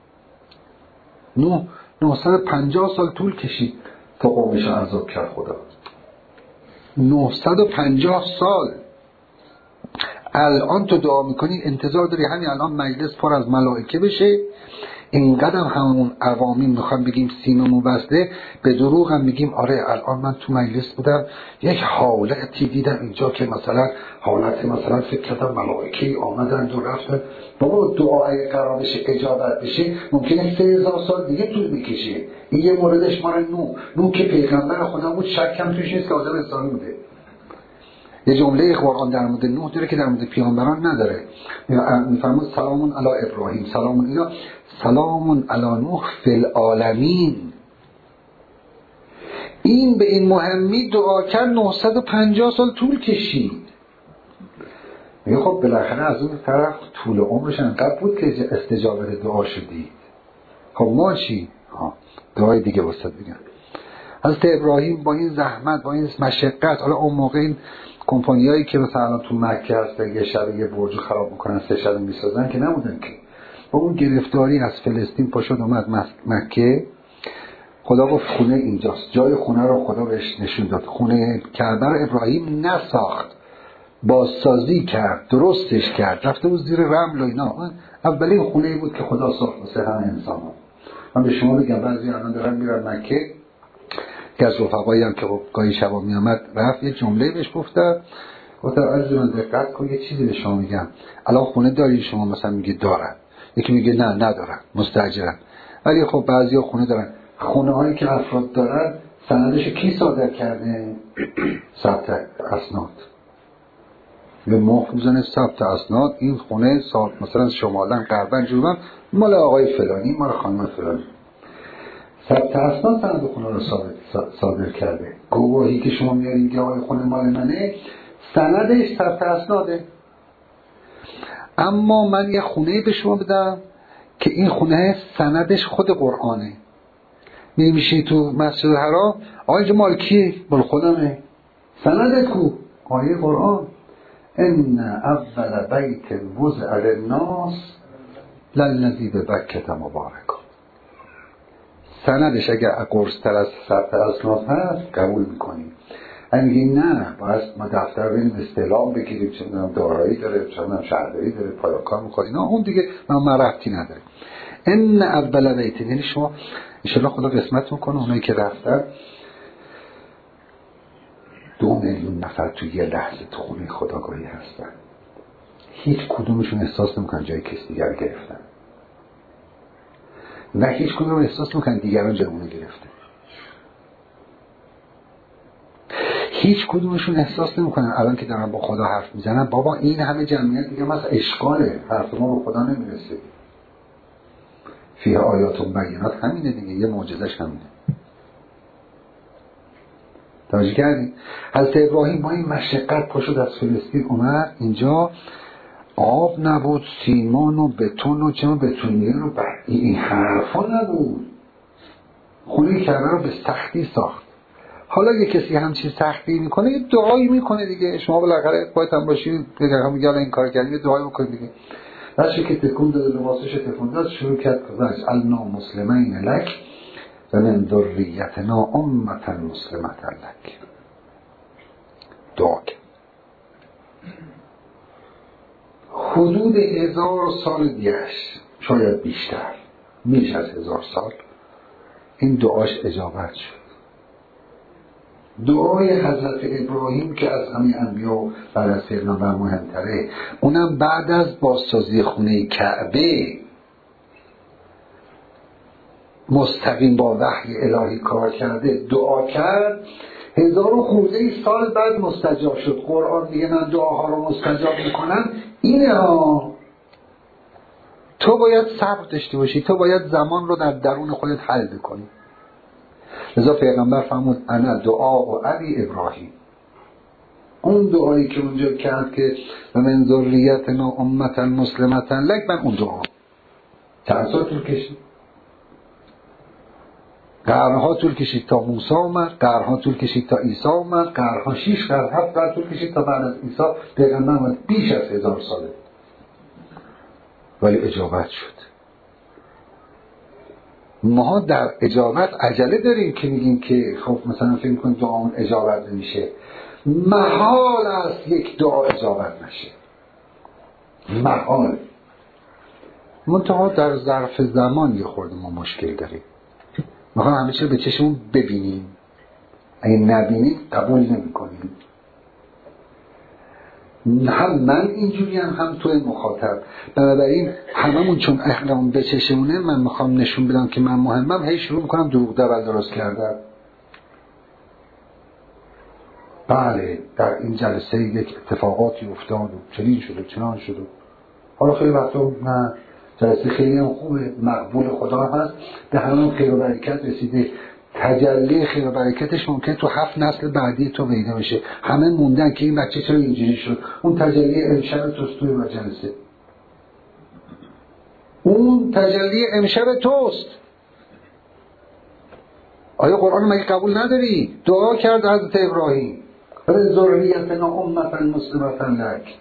نوح نهصد و پنجاه سال طول کشید تا قومش عذاب کرد خدا. نهصد و پنجاه سال. الان تو دعا میکنی انتظار داری همین الان مجلس پر از ملائکه بشه، اینقدر همون عوامین میخوام بگیم سیممون بسته، به دروغ هم میگیم آره الان من تو مجلس بودم یک حالتی دیدم اینجا که مثلا حالت مثلا فکر کردم ملائکه آمدن و رفتن. بابا دعای قرار بشه اجابت بشه ممکنه سه هزار سال دیگه طول بکشه. این یه موردش مال نوح. نوح که پیغمبر خدا بود، شک هم توش نیست که آدم انسانی بوده. یه جمله قرآن در مورد نوح داره که در مورد پیامبران نداره. میفرماد سلام علی ابراهیم، سلام اینا، سلام علی نوح فی العالمین. این به این مهمی دعا کرد، نهصد و پنجاه سال طول کشید. میگه خب بالاخره از اون طرف طول عمرش انقدر بود که استجابت دعا شدید. خب ما چی؟ ها دعای دیگه واسه بگم. حضرت ابراهیم با این زحمت، با این مشقت، حالا اون موقع این کمپانیایی که مثلا تو مکه هستن یه شب یه برج خراب میکنن سه شب میسازن که نمودن که، با اون گرفتاری از فلسطین پاشد اومد مکه. خدا گفت خونه اینجاست، جای خونه رو خدا بهش نشون داد. خونه کعبه رو ابراهیم نساخت، بازسازی کرد، درستش کرد، رفته بود زیر رمل و اینا. اولین خونه ای بود که خدا ساخت واسه همه انسان‌ها. من به شما بگم بعضی الان دارن میرن مکه، که از رفقایی هم که گاهی شبا می آمد رفت، یه جمله بهش گفتم گفتم عزیزان دقت کن، یه چیزی به شما میگم. الان خونه داری؟ شما مثلا میگه دارن، یکی میگه نه ندارن، مستاجرن. ولی خب بعضیا خونه دارن. خونه هایی که افراد دارن سندش کی صادر کرده؟ ثبت اسناد. یه مهر میزنه ثبت اسناد، این خونه صاحب مثلا شمالن غربن جنوبن مال آقای فلانی، مال خانم فلانی. ثبت اسناد سند خونه رو صادر کرده. گواهی که شما میارین که آقای خونه مال منه، سندش ثبت اسناده. اما من یه خونه به شما بدم که این خونه سندش خود قرآنه. می میشی تو مسجد الحرام، آقا اینجا مال کیه؟ مال خودمه. سندت کو؟ آیه قرآن. ان اول بیت وضع للناس للذی ببکة مبارک. سندش اگر قرص‌تر از ثبت اسناد هست قبول میکنیم. اگه میگیم نه باید ما دفتر بریم استعلام بگیریم، چه میدونم دارایی داره، چه میدونم شهرداری داره، پایه‌کار میخواد، اینا اون دیگه من ربطی نداره. ان اول بیت، یعنی شما ان شاء الله خدا قسمت میکنه اونایی که رفتن دو میلیون نفر تو یه لحظه تو خونه خداگاهی هستن، هیچ کدومشون احساس نمیکنن جای کسی دیگر گرفتن، نه هیچ کدوم احساس نمیکنن دیگران جای اونو گرفته، هیچ کدومشون احساس نمیکنن الان که دارن با خدا حرف میزنن بابا این همه جمعیت دیگه مثلا اشغاله، حرف ما به خدا نمیرسه. فیه آیات و بینات همینه دیگه، یه معجزش همینه. توجه کردین؟ حضرت ابراهیم با این مشقت پاشد از فلسطین اومد اینجا، آب نبود، سیمان و بتون و چه بتونیه رو این حرفا نبود، خونه کعبه رو به سختی ساخت. حالا یه کسی همچین سختی میکنه یه دعایی میکنه دیگه، شما بالاخره باید هم باشید هم میگه این کار کردیم یه دعایی بکنید دیگه. بچه که تکون داده لباسش تکون داد شروع کرد وجعلنا مسلمین لک و من ذریتنا امة مسلمة لک، دعا کرد. حدود هزار سال دیگهش، شاید بیشتر، بیش از هزار سال، این دعاش اجابت شد. دعای حضرت ابراهیم که از همه انبیا بعد از پیغمبر مهمتره، اونم بعد از بازسازی خونه کعبه مستقیم با وحی الهی کار کرده، دعا کرد، هزار و خورده ای سال بعد مستجاب شد. قرآن میگه من دعاها رو مستجاب میکنم. اینه ها، تو باید صبر داشته باشی، تو باید زمان رو در درون خودت حل بکنی. لذا پیغمبر فرمود انا دعا و ابی ابراهیم، اون دعایی که اونجا کرد که و من ذریتنا امة مسلمة لک، من اون دعا چند سال طول کشید؟ قرنها طول کشید تا موسی اومد، قرنها طول کشید تا عیسی اومد، قرنها شیش قرن هفت قرن طول کشید تا بعد از عیسی پیغمبر اومد، بیش از هزار ساله، ولی اجابت شد. ما در اجابت عجله داریم که میگیم که خب مثلا فکر می‌کنیم دعامون اجابت نمیشه. محال است یک دعا اجابت نشه، محال. منتها در ظرف زمان یه خورده ما مشکل داریم، میخوام همه چیز به چشمون ببینیم، اگه نبینیم قبول نمی کنیم. هم من اینجوری هم هم توی مخاطب. بنابراین هممون چون اخلاقمون به چشمونه، من میخوام نشون بدم که من مهمم، هی شروع میکنم دروغ دول درست کردن. بله در این جلسه یک اتفاقاتی افتاد و چنین شد و چنان شد. حالا خیلی وقتا نه، جلسه خیلی هم خوبه، مقبول خدا هست، به همون خیر و برکت رسیده. تجلی خیر و برکتش ممکن تو هفت نسل بعدی تو پیدا بشه. همه موندن که این بچه چرا اینجوری شد. اون تجلی امشب توست توی جلسه، اون تجلی امشب توست. آیا قرآن مگه قبول نداری؟ دعا کرد حضرت ابراهیم و ذریتنا امة مسلمة لک.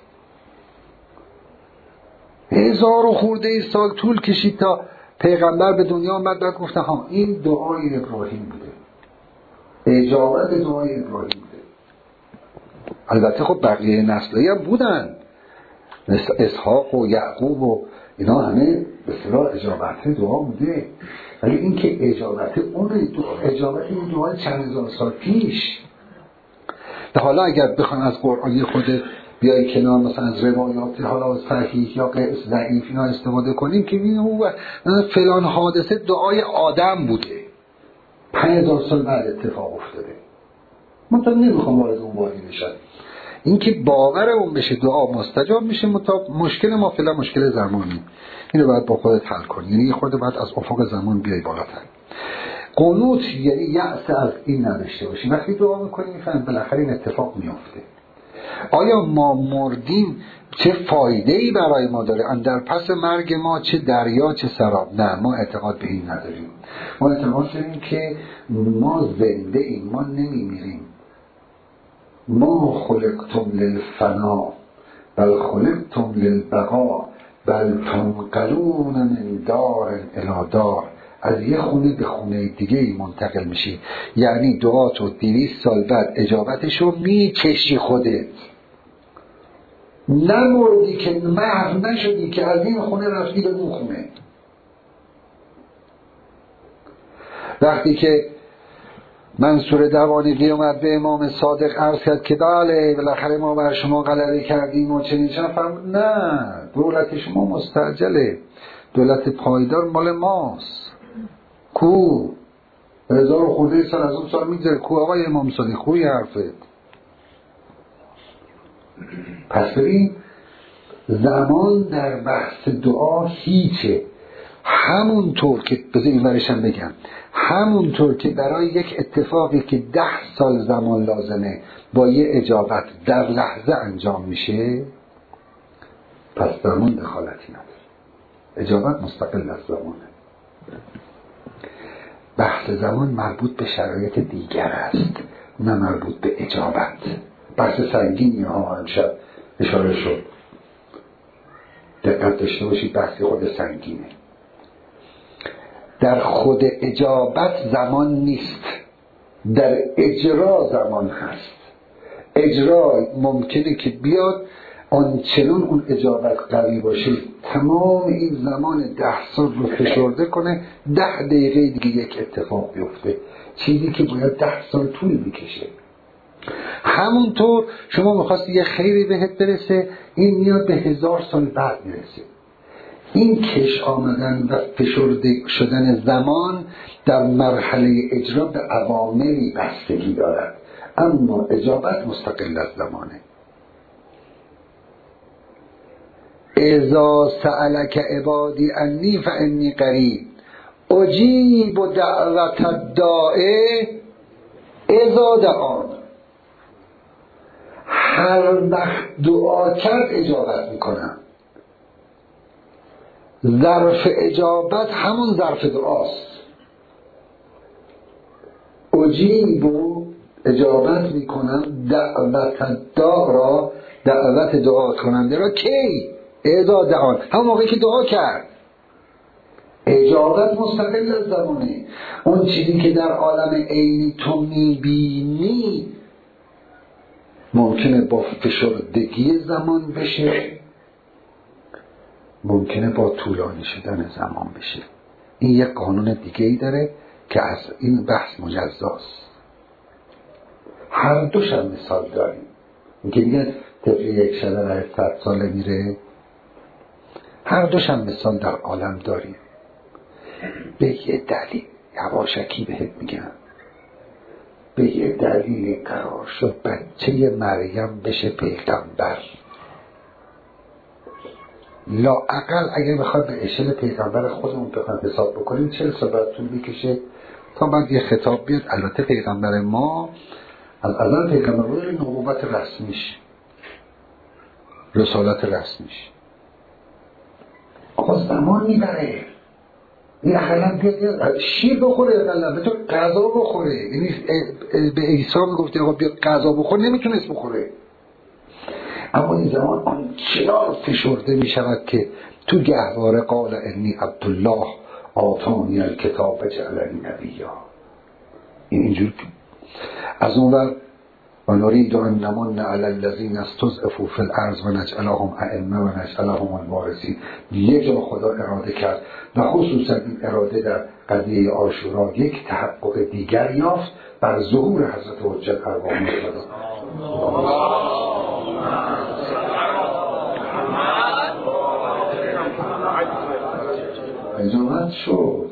هزار و خورده ای سال طول کشید تا پیغمبر به دنیا آمد. بعد گفتن ها این دعای ابراهیم بوده، اجابت دعای ابراهیم بوده. البته خب بقیه نسلایی هم بودن، مثل اسحاق و یعقوب و اینا، همه به اصطلاح اجابت دعا بوده، ولی این که اجابت اون دعا، اجابت این دعای چند هزار سال پیش. و حالا اگر بخوان از قرآنی خود بیای کنار، مثلا از روایات حالا صحیح یا ضعیف اینا استفاده کنیم که این فلان حادثه دعای آدم بوده، پنج هزار سال بعد اتفاق افتاده. من تا نمیخوام وارد اون وادی بشم. این که باورمون بشه دعا مستجاب میشه، مشکل ما فعلا مشکل زمانی، اینو باید با خودت حل کنی. یعنی خودت باید از افق زمان بیای بالاتر. قنوت یعنی یأس از این نداشته باشی. وقتی دعا میکنی میفهم بالاخره این اتفاق میفته. آیا ما مردیم چه فایده ای برای ما داره؟ اندر پس مرگ ما چه دریا چه سراب؟ نه، ما اعتقاد به این نداریم. ما اعتقاد داریم که ما زنده ایم، ما نمیمیریم. ما خلقتم للفنا بل خلقتم للبقا بل تنقلون من دار الی دار. از یه خونه به خونه دیگه منتقل میشی. یعنی دعاتو دویست سال بعد اجابتشو میکشی خودت. نمردی که محو نشدی که از این خونه رفتی به اون خونه. وقتی که منصور دوانیقی اومد به امام صادق عرض کرد که بله بالاخره ما بر شما غلبه کردیم و چنین چنین، فرمود نه، دولت شما مستعجله، دولت پایدار مال ماست. کو هزار و خورده سال از اون سال میگذره. کو آقای امام صادق، خوی حرفت. پس ببین زمان در بحث دعا هیچه. همونطور که بذار این ورشم بگم، همونطور که برای یک اتفاقی که ده سال زمان لازمه با یه اجابت در لحظه انجام میشه، پس زمان دخالتی نداره. اجابت مستقل از زمانه. بحث زمان مربوط به شرایط دیگر است، نه مربوط به اجابت. بحث سنگینی ها امشب اشاره شد، دقت داشته باشید، بحث خود سنگینه. در خود اجابت زمان نیست، در اجرا زمان هست. اجرا ممکنه که بیاد آنچنان اون اجابت قوی باشه تمام این زمان ده سال رو فشرده کنه، ده دقیقه دیگه یک اتفاق بیفته، چیزی که باید ده سال طول میکشه. همونطور شما میخواستی یه خیری بهت برسه، این میاد به هزار سال بعد میرسه. این کش آمدن و فشرده شدن زمان در مرحله اجرا به عواملی بستگی دارد، اما اجابت مستقل از زمانه. اذا سألک عبادی انی فانی قریب اجیب دعوت الداعی اذا دعان. هر وقت دعا کرد اجابت میکنم. ظرف اجابت همون ظرف دعاست. اجیب و اجابت میکنم دعوت الداع را، دعوت دعا کننده را کی؟ اذا دعان، همون موقعی که دعا کرد. اجابت مستقل از زمانه. اون چیزی که در عالم عینی تو میبینی ممکنه با فشردگی زمان بشه، ممکنه با طولانی شدن زمان بشه. این یک قانون دیگه ای داره که از این بحث مجزاست. هر دوش هم مثال داریم. اینکه دیگه طفل یک شبه رای صد ساله میره، هر دوش هم مثال در عالم داریم. به یه دلیل یواشکی بهت میگم، به یه دلیل قرار شد بچه مریم بشه پیغمبر. لااقل اگر بخواد به اشل پیغمبر خودمون بخواد حساب بکنیم چهل سال بعد طول میکشه تا بعد یه خطاب بیاد. البته پیغمبر ما از اول پیغمبر بود، نبوت رسمیش، رسالت رسمیش. آقا زمان میبره. این اقلا بیاد شیر بخوره، اقلا به تو غذا بخوره. یعنی به عیسی میگفتی آقا بیا غذا بخور، نمیتونست بخوره. اما این زمان آنچنان فشرده می شود که تو گهواره قال انی عبدالله آتانی الکتاب جعلنی نبیا. این اینجور از اون ور و نرید ان نمن علی الذین استضعفوا فی الارض و نجعلهم ائمه و نجعلهم الوارثین. یه جا خدا اراده کرد و خصوصا این اراده در قضیه عاشورا یک تحقق دیگر یافت بر ظهور حضرت حجت ارواح مصطفی اجابت شد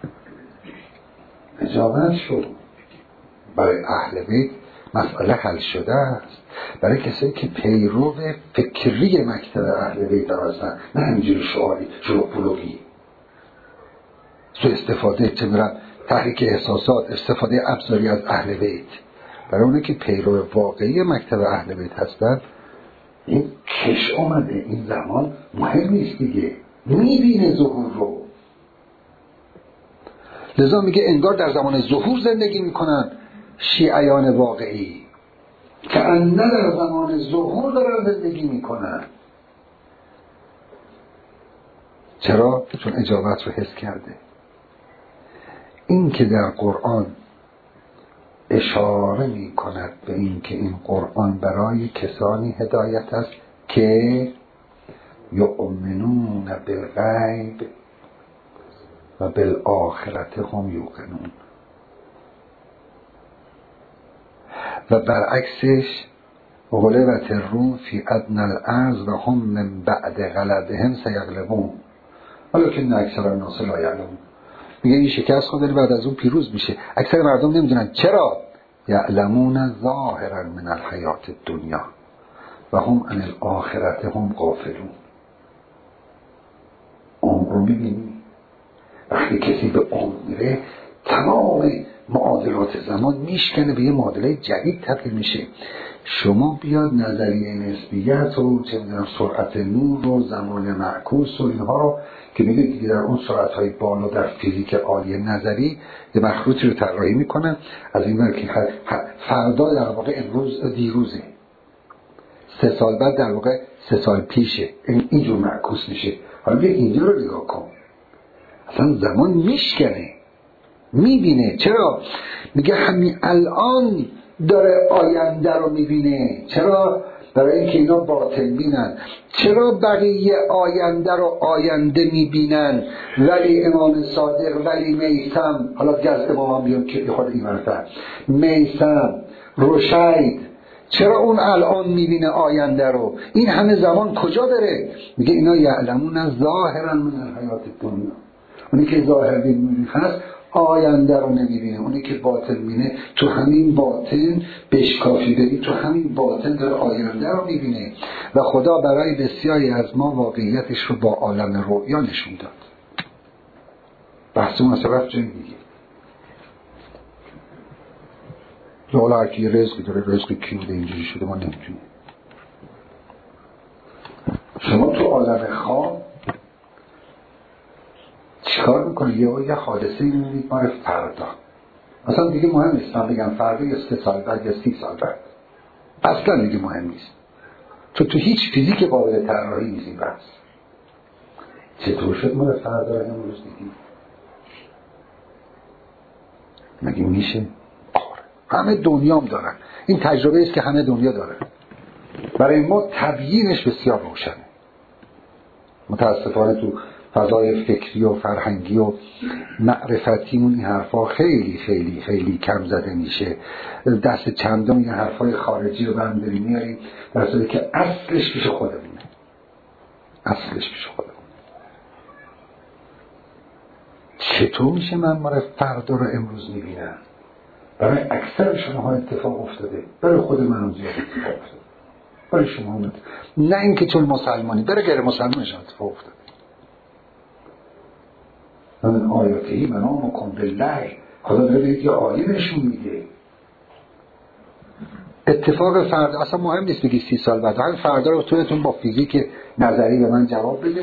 اجابت شد برای اهل بیت مسئله حل شده است. برای کسایی که پیرو فکری مکتب اهل بیت هستن، نه همینجوری شعاری شروع بلوغی سو استفاده چه میرن تحریک احساسات، استفاده ابزاری از اهل بیت. برای اونه که پیرو واقعی مکتب اهل بیت هستن، این کش آمده، این زمان مهم نیست دیگه، میبینه ظهور رو. لذا میگه انگار در زمان ظهور زندگی میکنن شیعیان واقعی، که انه در زمان ظهور دارن زندگی میکنن. چرا؟ چون اجابت رو حس کرده. این که در قرآن اشاره می کند به این که این قرآن برای کسانی هدایت است که یؤمنون بالغیب و بالآخرت هم یوقنون، و برعکسش غلبت الروم فی ادنی الارض و هم من بعد غلبهم سیغلبون ولکن اکثر الناس لا یعلمون. میگه این شکست خود داره بعد از اون پیروز میشه. اکثر مردم نمیدونن. چرا؟ یعلمون ظاهرا من الحیات الدنیا و هم عن الاخرت هم غافلون. عمر رو میبینی وقتی کسی به عمر میره تمام معادلات زمان میشکنه به یه معادله جدید تبدیل میشه. شما بیاد نظریه نسبیت و چه میدونم سرعت نور و زمان معکوس و اینها رو که میگه دیگه در اون سرعت‌های بالا در فیزیک عالی نظری یه مخروطی رو طراحی میکنن از این ور که فردا در واقع امروز دیروزه، سه سال بعد در واقع سه سال پیشه، اینجور معکوس میشه. حالا بیا اینجا رو نگاه کن، اصلا زمان میشکنه، میبینه. چرا؟ میگه همین الان داره آینده رو میبینه. چرا؟ برای اینکه اینا باطن بینن. چرا بقیه آینده رو آینده میبینن ولی امام صادق، ولی میثم، حالا گز امام هم بیان که خود این مرتب میثم، رشید، چرا اون الان میبینه آینده رو؟ این همه زمان کجا داره؟ میگه اینا یعلمون ظاهرا من الحیات الدنیا. اونی که ظاهر بینی هست آینده رو نمیبینه. اونی که باطن بینه تو همین باطن بشکافی بری، تو همین باطن داره آینده رو میبینه. و خدا برای بسیاری از ما واقعیتش رو با عالم رؤیا نشون داد. بحث اون از طرف جایی دیگه. حالا هرکی یه رزقی داره، رزقی کی بوده اینجوری شده ما نمیتونیم. شما تو عالم خواب چیکار میکنه؟ یه یه حادثه میبینید مال فردا، اصلا دیگه مهم نیست من بگم فردا یا سه سال بعد یا سی سال بعد، اصلا دیگه مهم نیست. تو تو هیچ فیزیک قابل طراحی نیست این بحث. چطور شد مال فردا رو امروز دیدیم؟ مگه میشه؟ آره همه دنیام دارن. این تجربه است که همه دنیا دارن. برای ما تبیینش بسیار روشنه. متاسفانه تو فضای فکری و فرهنگی و معرفتیمون این حرفا خیلی خیلی خیلی کم زده میشه. دست چندم این حرفای خارجی رو برمی‌داریم میاریم، در صورتی که اصلش پیش خودمونه. اصلش پیش خودمونه. چطور میشه من مال فردا رو امروز میبینم؟ برای اکثر شماها اتفاق افتاده، برای خود من زیاد اتفاق افتاده، برای شما هم اتفاق. نه اینکه چون مسلمانی، برای غیر مسلمانش اتفاق افتاده. من آیاتی منام کن بالله، خدا داره بهت یه آیه بهشون میگه. اتفاق فردا اصلا مهم نیست بگی سی سال بعد، همین فردا رو تویتون با فیزیک نظری به من جواب بده،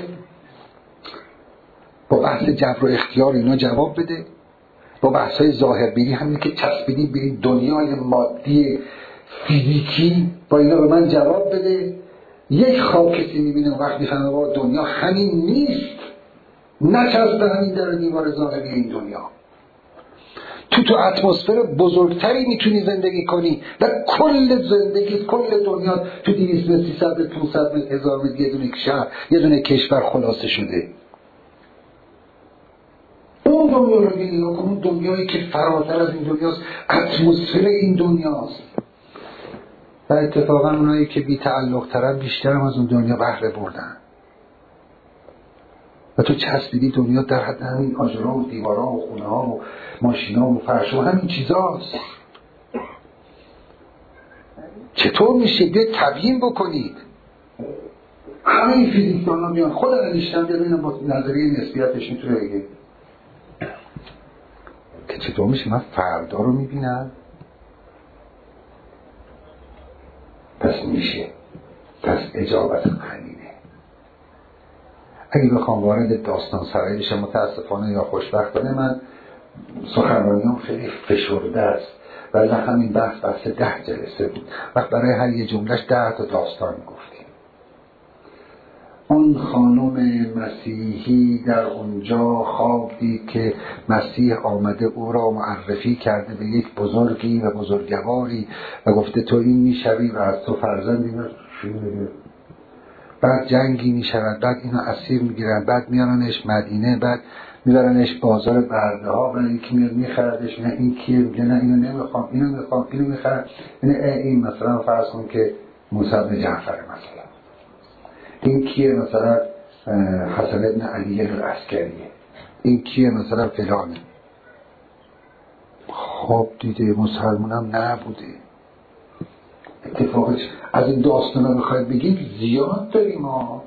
با بحث جبر و اختیار اینا جواب بده، با بحث های ظاهر بینی همین که چسبیدی به این دنیای مادی فیزیکی با اینا به من جواب بده. یک خواب کسی میبینه وقت میفهمه با دنیا همین نیست، نچسبه همین در دیوار ظاهری این دنیا. تو تو اتمسفر بزرگتری میتونی زندگی کنی و کل زندگی کل دنیا تو دویست متر سیصد متر پانصد متر هزار متر یه دونه شهر یه دونه کشور خلاصه شده. اون دنیا رو ببینید، اون دنیایی که فراتر از این دنیاست، اتمسفر این دنیاست. و اتفاقا اونایی که بی تعلق ترن بیشتر هم از اون دنیا بهره بردن و تو چسبیدی دنیا در حد همین آجرها و دیوارها و خونه ها و ماشین ها و فرش و همین چیزاست. چطور میشه؟ بیاید تبیین بکنید. همه این فیزیکدان ها میان، خود انیشتین ببینم با نظریه نسبیتش میتونه بگه که چطور میشه من فردا رو میبینم. پس میشه، پس اجابت همینه. اگه بخوام وارد داستان سرایی بشم، متاسفانه یا خوشبختانه من سخنرانیام خیلی فشرده است و همین بحث بحث ده جلسه بود و برای هر یه جملهش ده تا داستان گفتیم. اون خانم مسیحی در اونجا خواب دید که مسیح آمده او را معرفی کرده به یک بزرگی و بزرگواری و گفته تو این میشوی و از تو فرزندی میشه. بعد جنگی میشود، بعد اینو اسیر میگیرن، بعد میارنش مدینه، بعد میبرنش بازار برده ها و یکی میاد میخردش، نه این کیه؟ میگه نه اینو نمیخوام، اینو میخوام، اینو میخرم. اینه این مثلا فرض کن که موسی بن جعفر مثلا، این کیه؟ مثلا حسن ابن علی العسکریه، این کیه؟ مثلا فلانه. خب دیده مسلمونم نبوده. اتفاقش از این داستان ها بخواید بگیم زیاد داریم ها.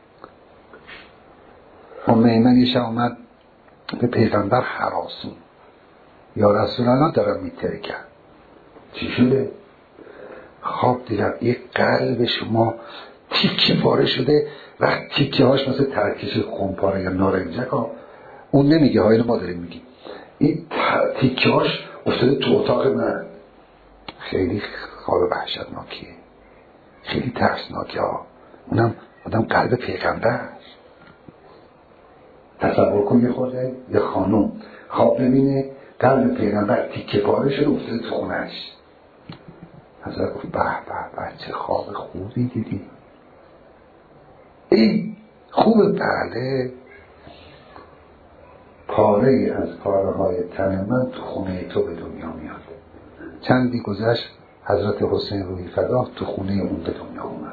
ام ایمن یه شب اومد به پیغمبر هراسون، یا رسول الله دارم میترکم، چی شده؟ خواب دیدم یک قلب شما تیکه پاره شده و تیکه هاش مثل ترکش خونپاره یا نارنجک ها، اون نمیگه ها، اینو ما داریم میگیم، این تیکه هاش افتاده تو اتاق من. خیلی خواب وحشتناکیه، خیلی ترسناکه ها. اونم آدم قلب پیغمبر. تصور کن یه خورده یه خانم خواب ببینه قلب پیغمبر تیکه پاره شده افتاده تو خونش. حضرت گفت به به به چه خواب خوبی دیدی. این خوبه؟ بله. پاره از پاره های تن من تو خونه تو به دنیا میاد. چندی گذشت حضرت حسین روحی فدا تو خونه اون به دنیا اومد.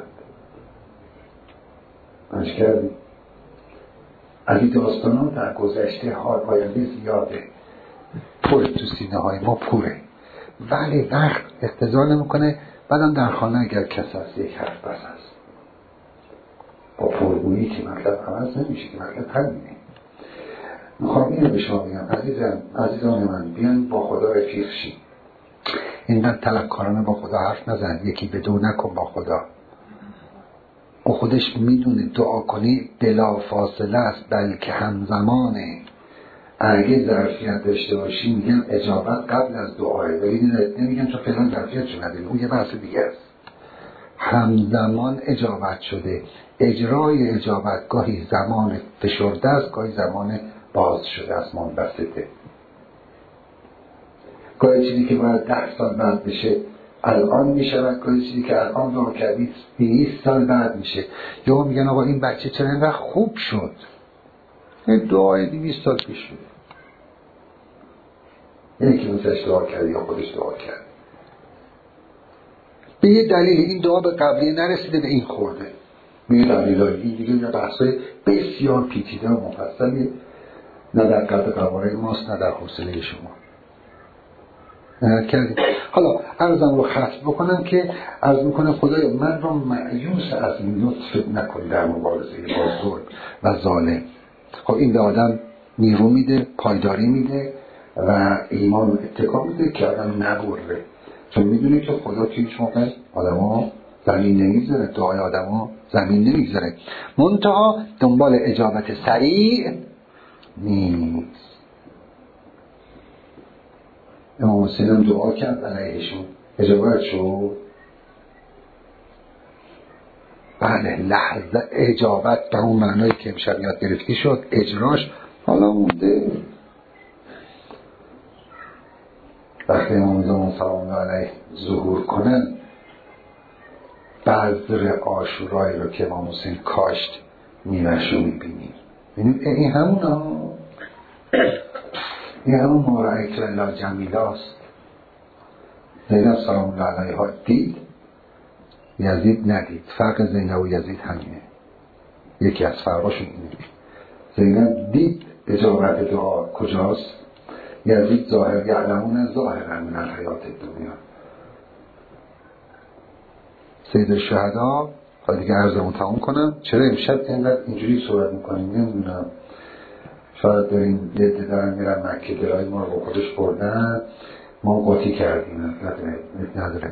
منش کردی؟ از این داستان ها در گذشته حال آینده زیاده، پر تو سینه های ما پره، ولی وقت اقتضا نمیکنه. بعدم در خانه اگر کس هست یک حرف بس هست با پرگویی که مطلب عوض نمیشه، که مطلب همینه. میخوام اینو به شما بگم عزیزم، عزیزان من، بیان با خدا رفیق شیم. اینقدر طلبکارانه با خدا حرف نزن، یکی به دو نکن با خدا. او خودش میدونه دعا کنی بلا فاصله است، بلکه همزمانه. اگه ظرفیت داشته باشی میگن اجابت قبل از دعاه، ولی نمیگن تو فلان ظرفیتشو نداری، اون یه بحث دیگه است. همزمان اجابت شده. اجرای اجابت گاهی زمان فشرده است، گاهی زمان باز شده است، منبسطه. گاهی چیزی که باید ده سال بعد بشه الان میشود، گاهی چیزی که الان دعا کردی بیست سال بعد میشه. یا میگن آقا این بچه چرا اینقدر خوب شد؟ این دعای دویست سال پیش شده. یعنی که مثلش دعا کرد یا خودش دعا کرد. به یه دلیل این دعا به قبلیه نرسیده، به این خورده. به یه دلیل این دیگه یه بحثای بسیار پیچیده و مفصلی، نه در قلب قواره ماست نه در حوصله شما. کردیم. حالا عرضم رو ختم بکنم که عرض میکنه خدایا من رو مایوس از این لطف نکن در مبارزه با ظلم و ظالم. خب این به آدم نیرو میده، پایداری میده و ایمان اتکا میده که آدم نبره، چون میدونه که خدا توی هیچ موقع آدم ها زمین نمیگذاره، دعای آدم ها زمین نمیگذاره. منتها دنبال اجابت سریع نیست. امام حسین هم دعا کرد علیهشون، اجابت شد. بله، لحظه اجابت به اون معنایی که امشب یاد گرفتی شد، اجراش حالا مونده. وقتی امام زمان سلام الله علیه ظهور کنن، بذر عاشورایی رو که امام حسین کاشت میوهش رو میبینیم. این همون ها این همون مورعیت الله جمیل هست. زینب سلام الله علیه ها دید یزید ندید. فرق زینب و یزید همینه، یکی از فرقاشون اینه. زینب دید اجابت دعا کجاست، یزید ظاهر یعلمون ظاهرا من الحیات دنیا. سید الشهدا حالا دیگه عرضمون تمام کنم. چرا امشب اینقدر اینجوری صحبت میکنیم نمیدونم، شاید داریم یه عده دارن میرن مکه، دلای ما رو با خودش بردن، ما قاطی کردیم. نداره نداره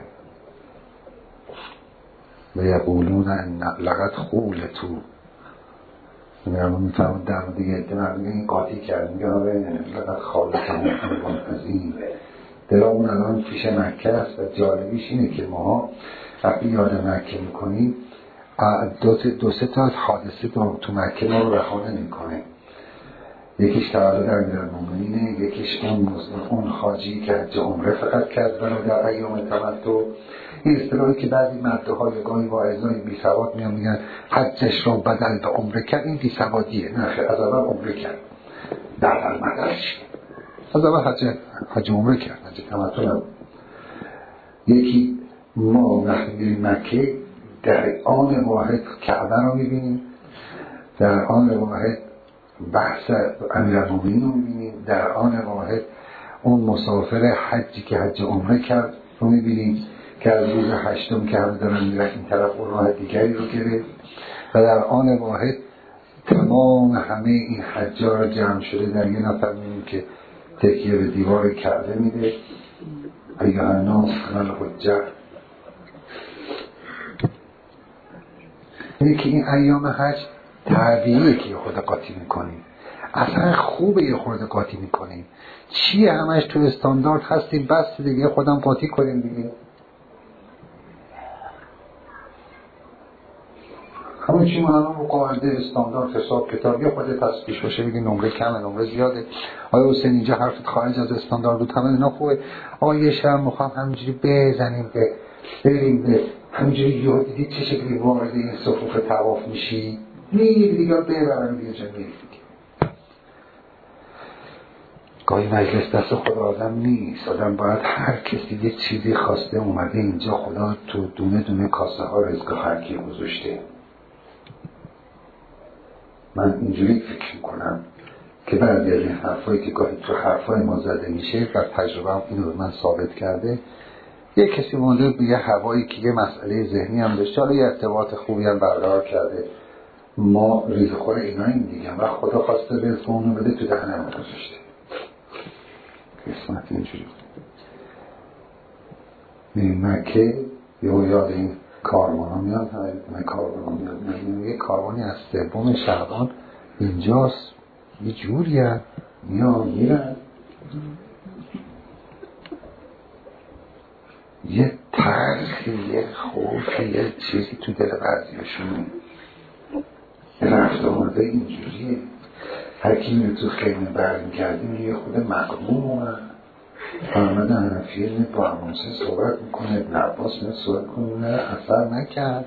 و یقولون ان لقد خولتو، میرم میفهمون در مورد یه عده مردم این قاطی کرد، میگه لقد خالتمون انبان از این دلامون الان پیش مکه است. و جالبیش اینه که ما وقتی یاد مکه میکنیم دو, دو سه تا حادثه تو مکه ما رو رها نمیکنه. یکیش تولد امیرالمومنینه، یکیش اون اون حاجی که حج عمره فقط کرد ولو در ایام تمتع. این اصطلاحی که بعضی مدعهای گاهی واعظای بی سواد میان میگن حجش رو بدل به عمره کرد، این بی سوادیه. نه خیر، از اول عمره کرد در المدرش، از اول حج حج عمره کرد، حج تمتع نبود. یکی ما وقتی میریم مکه در آن واحد کعبه رو میبینیم، در آن واحد بحث امیرالمومنین رو میبینیم، در آن واحد اون مسافر حجی که حج عمره کرد رو میبینیم که از روز هشتم که همه دارن میرن این طرف اون راه دیگری رو گرفت. و در آن واحد تمام همه این حجا رو جمع شده در یه نفر میبینیم که تکیه به دیوار کعبه میده، ایها الناس من الحجه. اینه که این ایام حج طبیعیه که یه خورده قاطی میکنیم، اصلا خوبه یه خورده قاطی میکنیم. چیه همش تو استاندارد هستیم، بس دیگه خودم قاطی کنیم دیگه. همه چی ما الان رو قاعده استاندارد حساب کتاب یه خورده تصفیش باشه، بگی نمره کمه نمره زیاده. آیا حسین اینجا حرفت خارج از استاندارد بود؟ همه اینا خوبه. آقا یه شب میخوام همینجوری بزنیم به بریم به همینجوری یاد دیدید چه شکلی وارد این صفوف طواف میشی، میگی دیگه ببرم دیگه جا میگی. گاهی مجلس دست خدا آدم نیست، آدم باید هر کسی یه چیزی خواسته اومده اینجا، خدا تو دونه دونه کاسه ها رزق خرکی گذاشته. من اینجوری فکر میکنم که بعضی از این حرفایی که گاهی تو حرفای ما زده میشه و تجربه هم اینو به من ثابت کرده، یه کسی مونده میگه هوایی که یه مسئله ذهنی هم داشته، حالا یه ارتباط خوبی هم برقرار کرده، ما ریزخور اینا این دیگه و خدا خواسته رزق اونو بده تو دهنه ما گذاشته. قسمت اینجوری میریم مکه، یه یاد این کاروان ها میاد، همه کاروان ها میاد، یه کاروانی از سوم شعبان اینجاست، یه جوری هست میان میرن، یه ترخی یه خوفی یه چیزی تو دل بعضیشون رفت آمده اینجوریه. هر کی میره تو خیمه برمی کردیم یه خود مقموم اومد. محمد حنفیه می با امامسه صحبت میکنه، ابن عباس می صحبت کنه، نه اثر نکرد.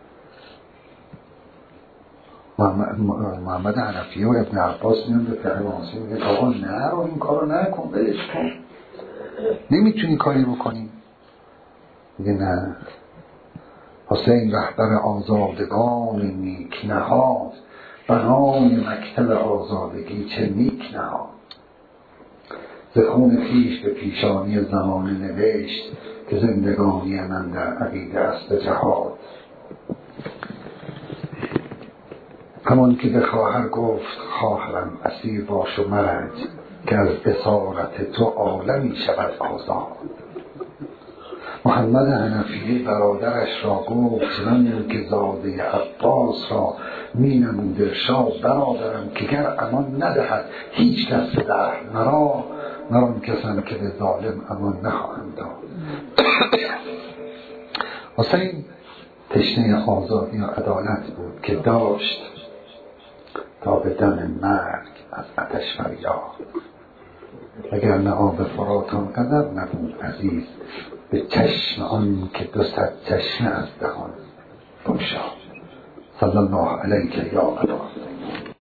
محمد, محمد حنفیه و ابن عباس میان به فقه امامسه میگه آقا نه رو این کارو نکن، بلش کن، نمیتونی کاری بکنی. میگه نه، حسین رهبر آزادگان نیک نهاد، بنای مکتب آزادگی چه نیک نهاد. ز خون خویش به پیشانی زمانه نوشت، که زندگانی من در عقیده است جهاد. همان که به خواهر گفت خواهرم اسیر باش و مرنج، که از اسارت تو عالمی شود آزاد. محمد حنفیه برادرش را گفت من که زاده عباس را می نمود ارشاد. برادرم که گر امان ندهد هیچ کس به دهر مرا، مران کسم که به ظالم امان نخواهم داد. حسین تشنه آزادی و عدالت بود که داشت تا به دم مرگ از آتش فریاد. اگر نه آب فرات آنقدر نبود عزیز، به چشم آن که دو صد چشمه از دهان بگشاد. صلی الله علیک یا ابا